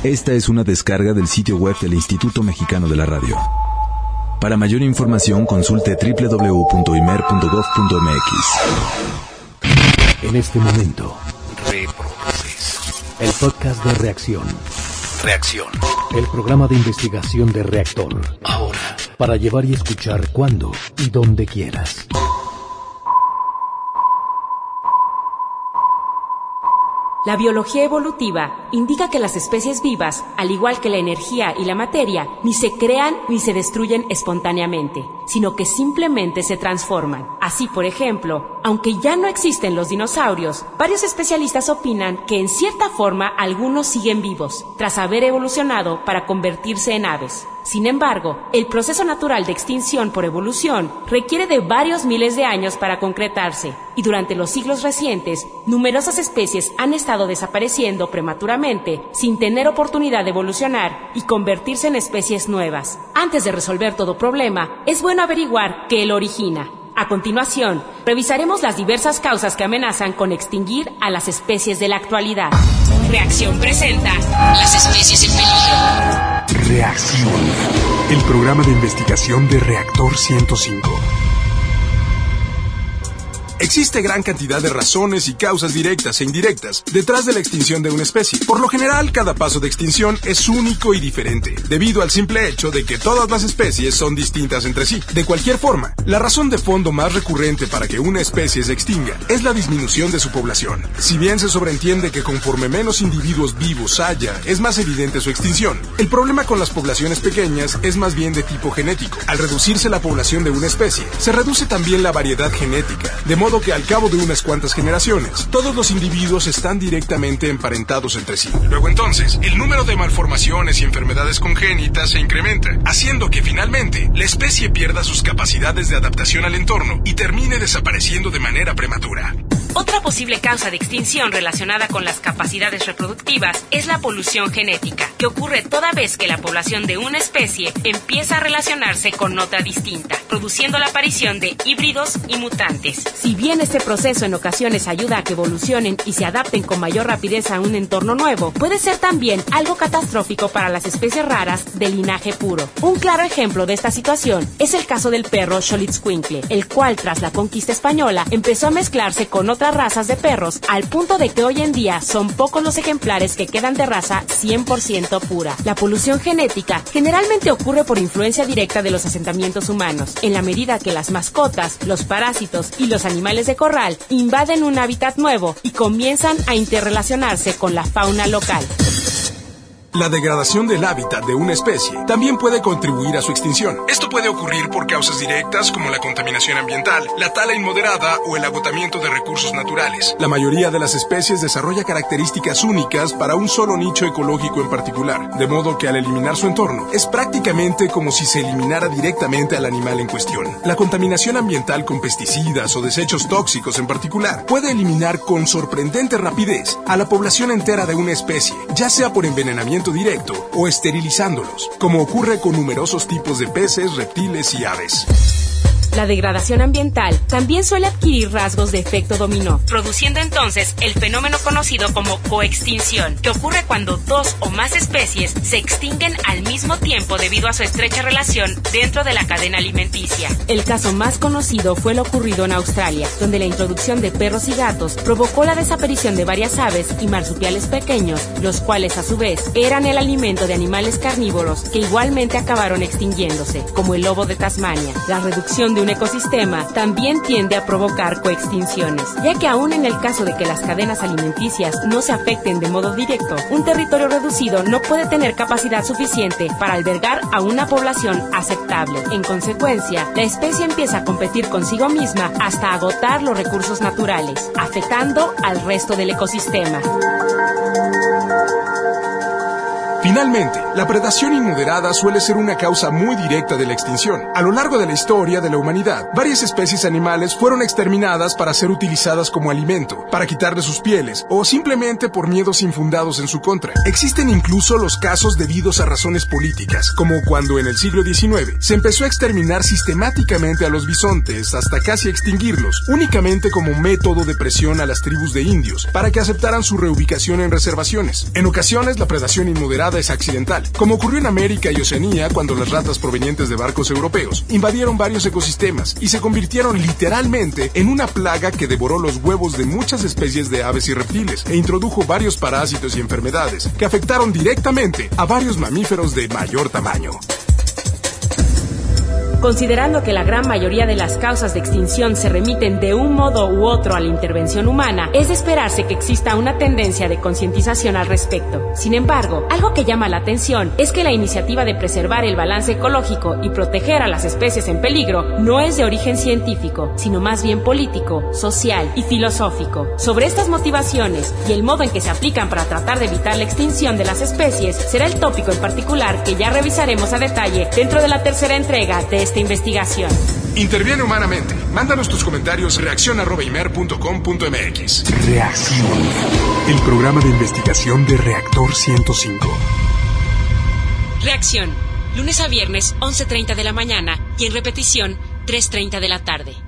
Esta es una descarga del sitio web del Instituto Mexicano de la Radio. Para mayor información, consulte www.imer.gov.mx. En este momento, reproduces el podcast de Reacción. Reacción. El programa de investigación de Reactor. Ahora, para llevar y escuchar cuando y donde quieras. La biología evolutiva indica que las especies vivas, al igual que la energía y la materia, ni se crean ni se destruyen espontáneamente, sino que simplemente se transforman. Así, por ejemplo, aunque ya no existen los dinosaurios, varios especialistas opinan que en cierta forma algunos siguen vivos, tras haber evolucionado para convertirse en aves. Sin embargo, el proceso natural de extinción por evolución requiere de varios miles de años para concretarse, y durante los siglos recientes, numerosas especies han estado desapareciendo prematuramente sin tener oportunidad de evolucionar y convertirse en especies nuevas. Antes de resolver todo problema, es bueno averiguar qué lo origina. A continuación, revisaremos las diversas causas que amenazan con extinguir a las especies de la actualidad. Reacción presenta las especies en peligro. Reacción, el programa de investigación de Reactor 105. Existe gran cantidad de razones y causas directas e indirectas detrás de la extinción de una especie. Por lo general, cada paso de extinción es único y diferente, debido al simple hecho de que todas las especies son distintas entre sí. De cualquier forma, la razón de fondo más recurrente para que una especie se extinga es la disminución de su población. Si bien se sobreentiende que conforme menos individuos vivos haya, es más evidente su extinción, el problema con las poblaciones pequeñas es más bien de tipo genético. Al reducirse la población de una especie, se reduce también la variedad genética, de modo que al cabo de unas cuantas generaciones, todos los individuos están directamente emparentados entre sí. Luego entonces, el número de malformaciones y enfermedades congénitas se incrementa, haciendo que finalmente la especie pierda sus capacidades de adaptación al entorno y termine desapareciendo de manera prematura. Otra posible causa de extinción relacionada con las capacidades reproductivas es la polución genética, que ocurre toda vez que la población de una especie empieza a relacionarse con otra distinta, produciendo la aparición de híbridos y mutantes. Si bien este proceso en ocasiones ayuda a que evolucionen y se adapten con mayor rapidez a un entorno nuevo, puede ser también algo catastrófico para las especies raras de linaje puro. Un claro ejemplo de esta situación es el caso del perro Xoloitzcuintle, el cual tras la conquista española empezó a mezclarse con otras razas de perros, al punto de que hoy en día son pocos los ejemplares que quedan de raza 100% pura. La polución genética generalmente ocurre por influencia directa de los asentamientos humanos, en la medida que las mascotas, los parásitos y los animales de corral invaden un hábitat nuevo y comienzan a interrelacionarse con la fauna local. La degradación del hábitat de una especie también puede contribuir a su extinción. Esto puede ocurrir por causas directas como la contaminación ambiental, la tala inmoderada o el agotamiento de recursos naturales. La mayoría de las especies desarrolla características únicas para un solo nicho ecológico en particular, de modo que al eliminar su entorno, es prácticamente como si se eliminara directamente al animal en cuestión. La contaminación ambiental con pesticidas o desechos tóxicos en particular puede eliminar con sorprendente rapidez a la población entera de una especie, ya sea por envenenamiento directo o esterilizándolos, como ocurre con numerosos tipos de peces, reptiles y aves. La degradación ambiental también suele adquirir rasgos de efecto dominó, produciendo entonces el fenómeno conocido como coextinción, que ocurre cuando dos o más especies se extinguen al mismo tiempo debido a su estrecha relación dentro de la cadena alimenticia. El caso más conocido fue lo ocurrido en Australia, donde la introducción de perros y gatos provocó la desaparición de varias aves y marsupiales pequeños, los cuales a su vez eran el alimento de animales carnívoros que igualmente acabaron extinguiéndose, como el lobo de Tasmania. La reducción de un ecosistema también tiende a provocar coextinciones, ya que aún en el caso de que las cadenas alimenticias no se afecten de modo directo, un territorio reducido no puede tener capacidad suficiente para albergar a una población aceptable. En consecuencia, la especie empieza a competir consigo misma hasta agotar los recursos naturales, afectando al resto del ecosistema. Finalmente, la predación inmoderada suele ser una causa muy directa de la extinción. A lo largo de la historia de la humanidad, varias especies animales fueron exterminadas para ser utilizadas como alimento, para quitarle sus pieles, o simplemente por miedos infundados en su contra. Existen incluso los casos debidos a razones políticas, como cuando en el siglo XIX se empezó a exterminar sistemáticamente a los bisontes hasta casi extinguirlos, únicamente como método de presión a las tribus de indios, para que aceptaran su reubicación en reservaciones. En ocasiones, la predación inmoderada nada es accidental, como ocurrió en América y Oceanía cuando las ratas provenientes de barcos europeos invadieron varios ecosistemas y se convirtieron literalmente en una plaga que devoró los huevos de muchas especies de aves y reptiles e introdujo varios parásitos y enfermedades que afectaron directamente a varios mamíferos de mayor tamaño. Considerando que la gran mayoría de las causas de extinción se remiten de un modo u otro a la intervención humana, es de esperarse que exista una tendencia de concientización al respecto. Sin embargo, algo que llama la atención es que la iniciativa de preservar el balance ecológico y proteger a las especies en peligro no es de origen científico, sino más bien político, social y filosófico. Sobre estas motivaciones y el modo en que se aplican para tratar de evitar la extinción de las especies será el tópico en particular que ya revisaremos a detalle dentro de la tercera entrega de esta investigación. Interviene humanamente. Mándanos tus comentarios reaccion@imer.com.mx. Reacción. El programa de investigación de Reactor 105. Reacción. Lunes a viernes, 11:30 de la mañana y en repetición, 3:30 de la tarde.